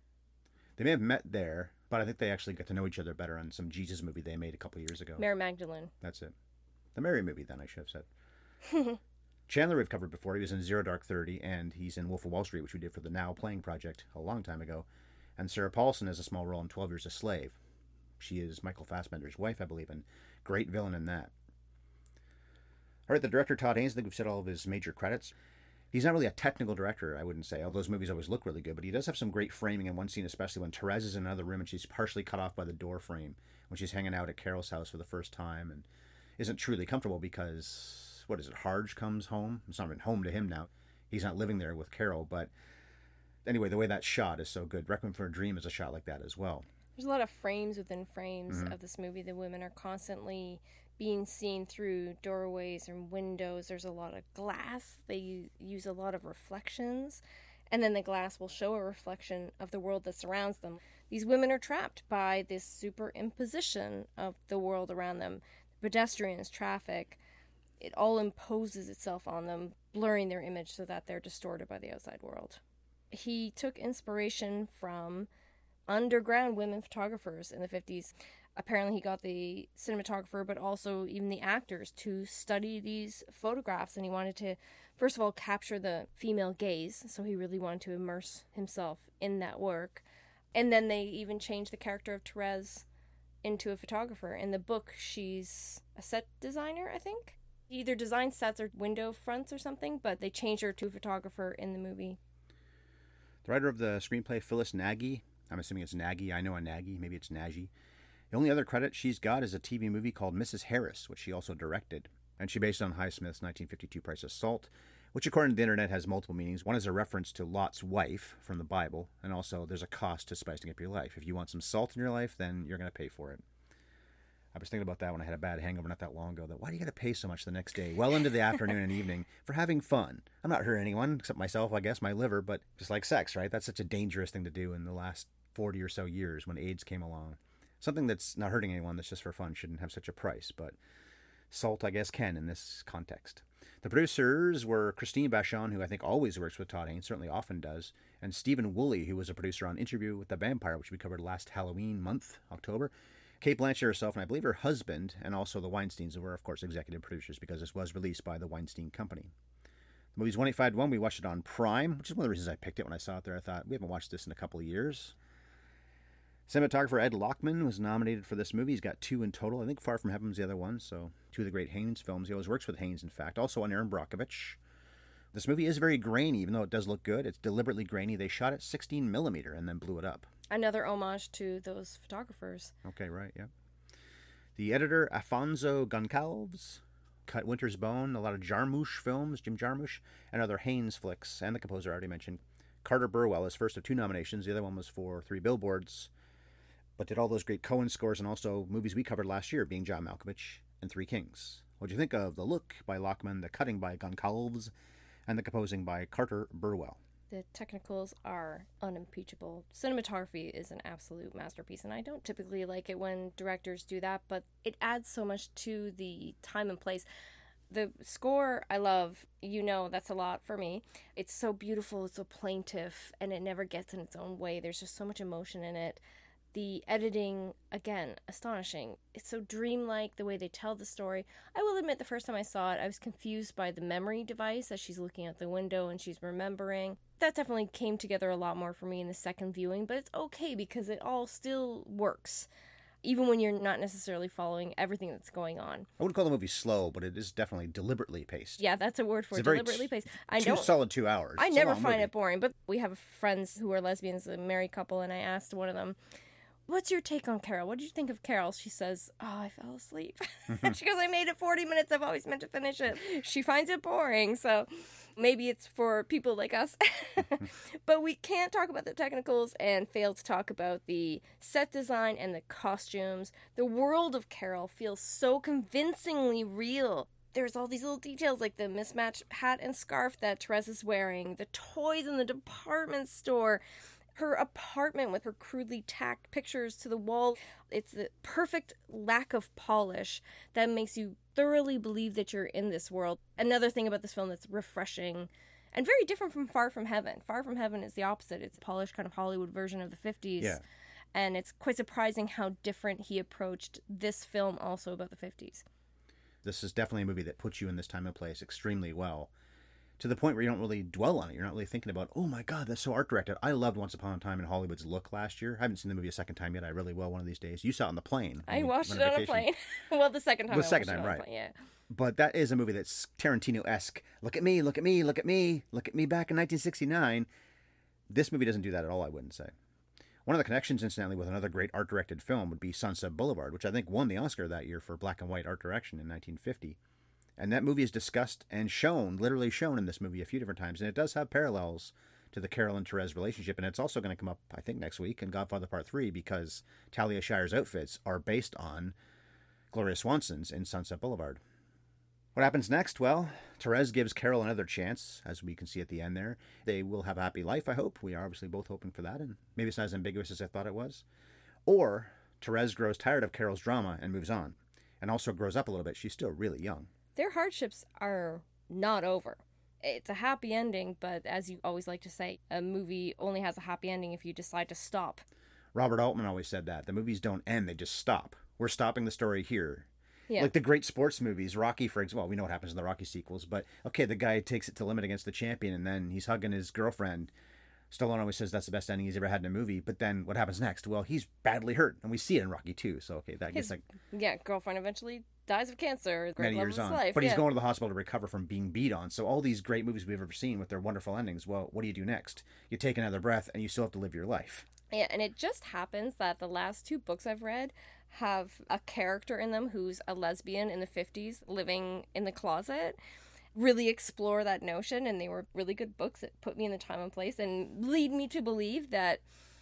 They may have met there, but I think they actually got to know each other better on some Jesus movie they made a couple years ago. Mary Magdalene. That's it. The Mary movie, then, I should have said. Chandler we've covered before. He was in Zero Dark 30, and he's in Wolf of Wall Street, which we did for the Now Playing project a long time ago. And Sarah Paulson has a small role in 12 Years a Slave. She is Michael Fassbender's wife, I believe, and great villain in that. All right, the director, Todd Haynes, I think we've said all of his major credits. He's not really a technical director, I wouldn't say. All those movies always look really good, but he does have some great framing in one scene, especially when Therese is in another room and she's partially cut off by the door frame when she's hanging out at Carol's house for the first time. And isn't truly comfortable because, what is it, Harge comes home. It's not even home to him now. He's not living there with Carol, but anyway, the way that's shot is so good. Requiem for a Dream is a shot like that as well. There's a lot of frames within frames of this movie. The women are constantly being seen through doorways and windows. There's a lot of glass. They use a lot of reflections. And then the glass will show a reflection of the world that surrounds them. These women are trapped by this superimposition of the world around them. Pedestrians, traffic, it all imposes itself on them, blurring their image so that they're distorted by the outside world. He took inspiration from underground women photographers in the 50s. Apparently he got the cinematographer, but also even the actors to study these photographs, and he wanted to, first of all, capture the female gaze, so he really wanted to immerse himself in that work. And then they even changed the character of Therese into a photographer. In the book, she's a set designer, I think. Either design sets or window fronts or something, but they changed her to a photographer in the movie. The writer of the screenplay, Phyllis Nagy, I'm assuming it's Nagy, I know a Nagy, maybe it's Nagy. The only other credit she's got is a TV movie called Mrs. Harris, which she also directed. And she based on Highsmith's 1952 Price of Salt, which according to the internet has multiple meanings. One is a reference to Lot's wife from the Bible, and also there's a cost to spicing up your life. If you want some salt in your life, then you're going to pay for it. I was thinking about that when I had a bad hangover not that long ago, that why do you got to pay so much the next day, well into the afternoon and evening, for having fun? I'm not hurting anyone, except myself, I guess, my liver, but just like sex, right? That's such a dangerous thing to do in the last 40 or so years when AIDS came along. Something that's not hurting anyone, that's just for fun, shouldn't have such a price, but salt, I guess, can in this context. The producers were Christine Vachon, who I think always works with Todd Haynes, certainly often does, and Stephen Woolley, who was a producer on Interview with the Vampire, which we covered last Halloween month, October. Kate Blanchett herself, and I believe her husband, and also the Weinsteins, were, of course, executive producers, because this was released by the Weinstein Company. The movie's 185-1. We watched it on Prime, which is one of the reasons I picked it when I saw it there. I thought, we haven't watched this in a couple of years. Cinematographer Ed Lachman was nominated for this movie. He's got 2 in total. I think Far From Heaven's the other one, so 2 of the great Haynes films. He always works with Haynes, in fact. Also on Aaron Brockovich. This movie is very grainy, even though it does look good. It's deliberately grainy. They shot it 16 millimeter and then blew it up. Another homage to those photographers. Okay, right, yeah. The editor, Afonso Goncalves, cut Winter's Bone, a lot of Jarmusch films, Jim Jarmusch, and other Haynes flicks, and the composer I already mentioned. Carter Burwell, his first of 2 nominations. The other one was for 3 Billboards, but did all those great Coen scores and also movies we covered last year, being John Malkovich and Three Kings. What'd you think of The Look by Lachman, the cutting by Goncalves, and the composing by Carter Burwell? The technicals are unimpeachable. Cinematography is an absolute masterpiece, and I don't typically like it when directors do that, but it adds so much to the time and place. The score I love, you know, that's a lot for me. It's so beautiful, it's so plaintive, and it never gets in its own way. There's just so much emotion in it. The editing, again, astonishing. It's so dreamlike, the way they tell the story. I will admit, the first time I saw it, I was confused by the memory device as she's looking out the window and she's remembering. That definitely came together a lot more for me in the second viewing, but it's okay because it all still works, even when you're not necessarily following everything that's going on. I wouldn't call the movie slow, but it is definitely deliberately paced. Yeah, that's a word for it, deliberately paced. Solid 2 hours. I never find it boring, but we have friends who are lesbians, a married couple, and I asked one of them, what's your take on Carol? What did you think of Carol? She says, I fell asleep. She goes, I made it 40 minutes. I've always meant to finish it. She finds it boring, so maybe it's for people like us. But we can't talk about the technicals and fail to talk about the set design and the costumes. The world of Carol feels so convincingly real. There's all these little details like the mismatched hat and scarf that Therese is wearing, the toys in the department store, her apartment with her crudely tacked pictures to the wall. It's the perfect lack of polish that makes you thoroughly believe that you're in this world. Another thing about this film that's refreshing and very different from Far From Heaven. Far From Heaven is the opposite. It's a polished kind of Hollywood version of the 50s. Yeah. And it's quite surprising how different he approached this film also about the 50s. This is definitely a movie that puts you in this time and place extremely well, to the point where you don't really dwell on it. You're not really thinking about, oh my God, that's so art directed. I loved Once Upon a Time in Hollywood's Look last year. I haven't seen the movie a second time yet. I really will one of these days. You saw it on the plane. I watched it on a plane. Well, the second time. The second time, right. Plane, yeah. But that is a movie that's Tarantino-esque. Look at me, look at me, look at me, look at me back in 1969. This movie doesn't do that at all, I wouldn't say. One of the connections, incidentally, with another great art-directed film would be Sunset Boulevard, which I think won the Oscar that year for black and white art direction in 1950. And that movie is discussed and shown, literally shown in this movie a few different times. And it does have parallels to the Carol and Therese relationship. And it's also going to come up, I think, next week in Godfather Part 3, because Talia Shire's outfits are based on Gloria Swanson's in Sunset Boulevard. What happens next? Well, Therese gives Carol another chance, as we can see at the end there. They will have a happy life, I hope. We are obviously both hoping for that, and maybe it's not as ambiguous as I thought it was. Or Therese grows tired of Carol's drama and moves on, and also grows up a little bit. She's still really young. Their hardships are not over. It's a happy ending, but as you always like to say, a movie only has a happy ending if you decide to stop. Robert Altman always said that. The movies don't end, they just stop. We're stopping the story here. Yeah. Like the great sports movies, Rocky, for example. Well, we know what happens in the Rocky sequels, but okay, the guy takes it to limit against the champion, and then he's hugging his girlfriend. Stallone always says that's the best ending he's ever had in a movie, but then what happens next? Well, he's badly hurt, and we see it in Rocky too. So okay, that gets like girlfriend eventually dies of cancer. Many years on, life. But he's going to the hospital to recover from being beat on. So all these great movies we've ever seen with their wonderful endings. Well, what do you do next? You take another breath, and you still have to live your life. Yeah, and it just happens that the last two books I've read have a character in them who's a lesbian in the 50s living in the closet. Really explore that notion, and they were really good books that put me in the time and place and lead me to believe that,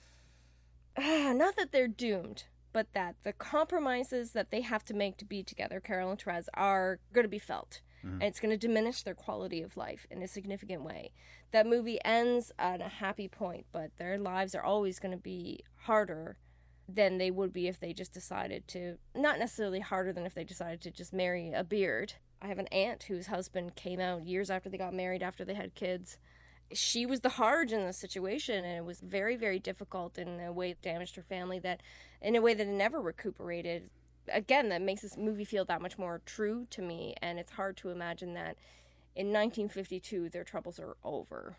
not that they're doomed, but that the compromises that they have to make to be together, Carol and Therese, are going to be felt. And it's going to diminish their quality of life in a significant way. That movie ends at a happy point, but their lives are always going to be harder than they would be if they just decided to, not necessarily harder than if they decided to just marry a beard. I have an aunt whose husband came out years after they got married, after they had kids. She was the Harge in the situation, and it was very, very difficult in a way that damaged her family, that in a way that it never recuperated. Again, that makes this movie feel that much more true to me, and it's hard to imagine that in 1952 their troubles are over.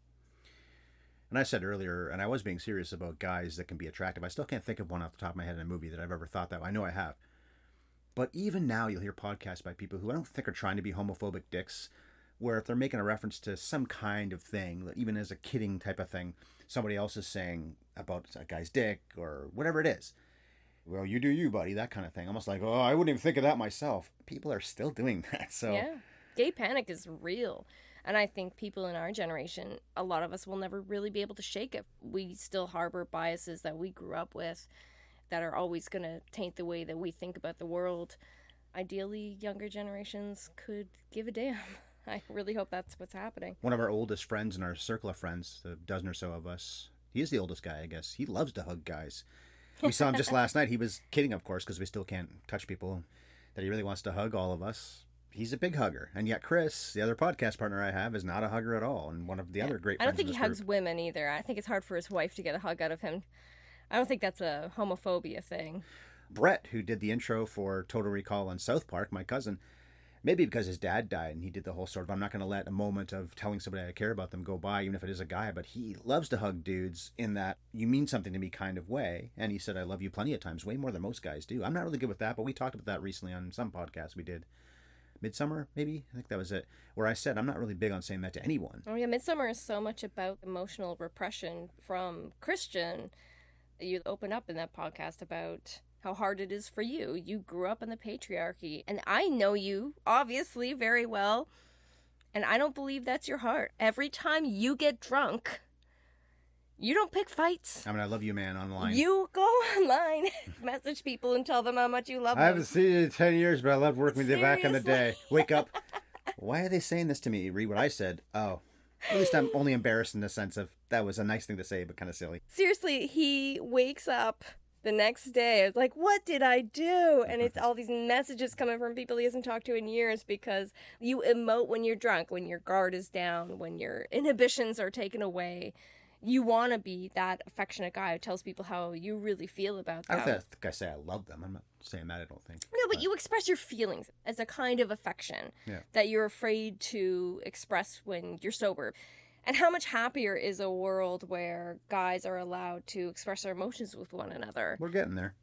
And I said earlier, and I was being serious about guys that can be attractive. I still can't think of one off the top of my head in a movie that I've ever thought that. I know I have. But even now you'll hear podcasts by people who I don't think are trying to be homophobic dicks, where if they're making a reference to some kind of thing, even as a kidding type of thing, somebody else is saying about a guy's dick or whatever it is. Well, you do you, buddy, that kind of thing. Almost like, oh, I wouldn't even think of that myself. People are still doing that. So yeah, gay panic is real. And I think people in our generation, a lot of us will never really be able to shake it. We still harbor biases that we grew up with that are always going to taint the way that we think about the world. Ideally, younger generations could give a damn. I really hope that's what's happening. One of our oldest friends in our circle of friends, a dozen or so of us, he is the oldest guy, I guess. He loves to hug guys. We saw him just last night. He was kidding, of course, because we still can't touch people, that he really wants to hug all of us. He's a big hugger. And yet Chris, the other podcast partner I have, is not a hugger at all. And one of the other great friends I don't think he hugs group. women either. I think it's hard for his wife to get a hug out of him. I don't think that's a homophobia thing. Brett, who did the intro for Total Recall on South Park, my cousin, maybe because his dad died and he did the whole sort of, I'm not going to let a moment of telling somebody I care about them go by, even if it is a guy, but he loves to hug dudes in that you mean something to me kind of way. And he said, I love you plenty of times, way more than most guys do. I'm not really good with that, but we talked about that recently on some podcast we did. Midsummer, maybe? I think that was it. Where I said, I'm not really big on saying that to anyone. Oh yeah, Midsummer is so much about emotional repression from Christian. You open up in that podcast about how hard it is for you. You grew up in the patriarchy, and I know you, obviously, very well, and I don't believe that's your heart. Every time you get drunk, you don't pick fights. I mean, I love you, man, online. You go online, message people, and tell them how much you love them. I haven't seen you in 10 years, but I loved working with you back in the day. Seriously? Wake up. Why are they saying this to me? Read what I said. Oh. At least I'm only embarrassed in the sense of that was a nice thing to say, but kind of silly. Seriously, he wakes up the next day. It's like, what did I do? And it's all these messages coming from people he hasn't talked to in years, because you emote when you're drunk, when your guard is down, when your inhibitions are taken away. You want to be that affectionate guy who tells people how you really feel about them. I don't think I say I love them. I'm not saying that, I don't think. No, but you express your feelings as a kind of affection Yeah. that you're afraid to express when you're sober. And how much happier is a world where guys are allowed to express their emotions with one another? We're getting there.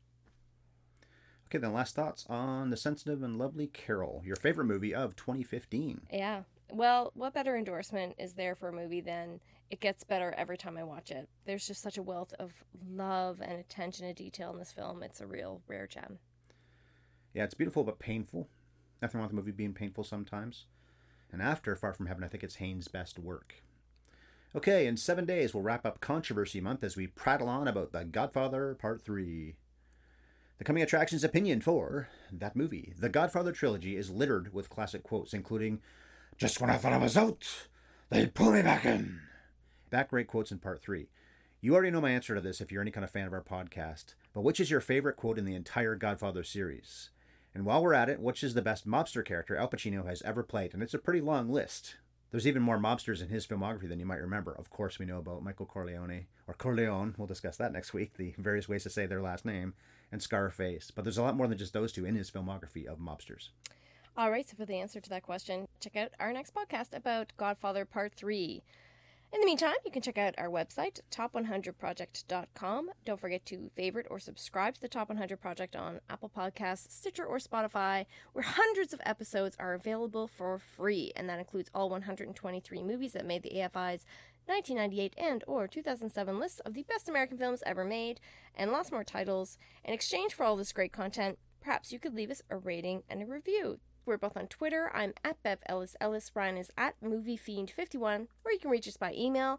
Okay, then last thoughts on The Sensitive and Lovely Carol, your favorite movie of 2015. Yeah. Well, what better endorsement is there for a movie than it gets better every time I watch it? There's just such a wealth of love and attention to detail in this film. It's a real rare gem. Yeah, it's beautiful but painful. Nothing wrong with the movie being painful sometimes. And after Far From Heaven, I think it's Haynes' best work. Okay, in 7 days, we'll wrap up Controversy Month as we prattle on about The Godfather Part 3. The coming attractions opinion for that movie. The Godfather trilogy is littered with classic quotes, including, "Just when I thought I was out, they pull me back in." Back great quotes in Part 3. You already know my answer to this if you're any kind of fan of our podcast, but which is your favorite quote in the entire Godfather series? And while we're at it, which is the best mobster character Al Pacino has ever played? And it's a pretty long list. There's even more mobsters in his filmography than you might remember. Of course, we know about Michael Corleone, or Corleone, we'll discuss that next week, the various ways to say their last name, and Scarface. But there's a lot more than just those two in his filmography of mobsters. All right, so for the answer to that question, check out our next podcast about Godfather Part 3. In the meantime, you can check out our website, top100project.com. Don't forget to favorite or subscribe to the Top 100 Project on Apple Podcasts, Stitcher, or Spotify, where hundreds of episodes are available for free, and that includes all 123 movies that made the AFI's 1998 and or 2007 lists of the best American films ever made, and lots more titles. In exchange for all this great content, perhaps you could leave us a rating and a review. We're both on Twitter. I'm at Bev Ellis Ellis. Brian is at MovieFiend51. Or you can reach us by email,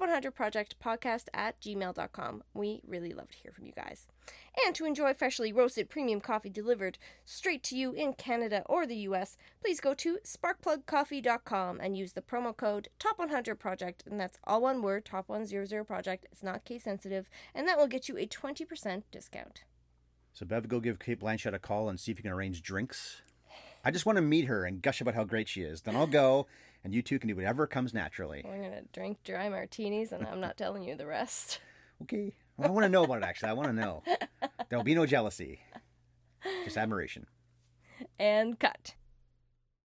top100projectpodcast@gmail.com. We really love to hear from you guys. And to enjoy freshly roasted premium coffee delivered straight to you in Canada or the US, please go to sparkplugcoffee.com and use the promo code TOP100Project, and that's all one word, TOP100Project. It's not case sensitive, and that will get you a 20% discount. So Bev, go give Kate Blanchett a call and see if you can arrange drinks. I just want to meet her and gush about how great she is. Then I'll go, and you two can do whatever comes naturally. We're going to drink dry martinis, and I'm not telling you the rest. Okay. Well, I want to know about it, actually. I want to know. There'll be no jealousy. Just admiration. And cut.